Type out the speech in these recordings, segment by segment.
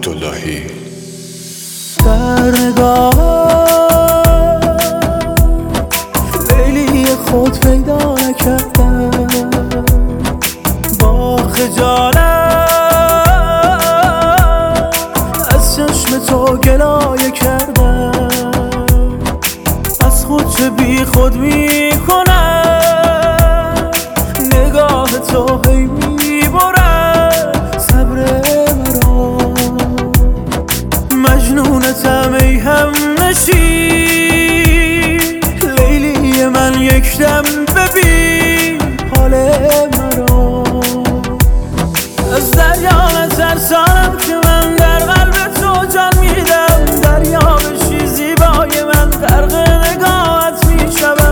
عبداللهی. در نگاه لیلی خود پیدا نکردم، با خجالت از چشم تو گلایه کردم. از خود چه بی خود میکنم، نگاه تو هی میبرد صبر مرا. مجنونتم ای همنشین، لیلی من یک دم ببین حال مرا. از دریا نترسانم که من در قلب تو جان میدم، دریا بشی زیبای من غرق نگاهت میشوم.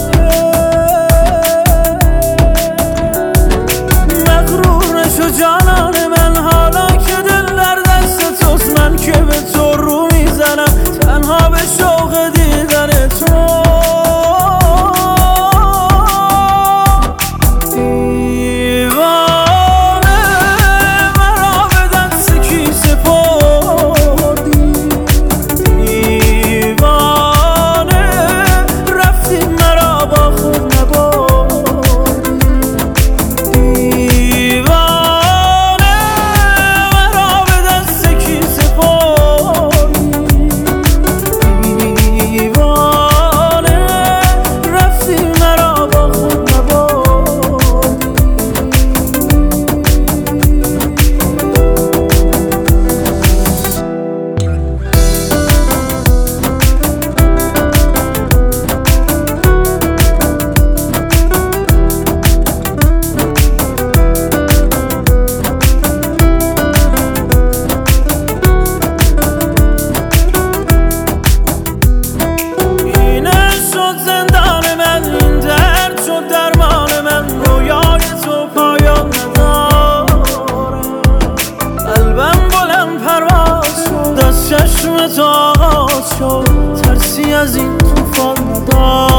مغرور نشو جانان من، حالا که دل در دست توست، من که به تو رو میزنم تنها به شوق دیدن تو. چشم تو آغاز شد، ترسی از این طوفان ندارم.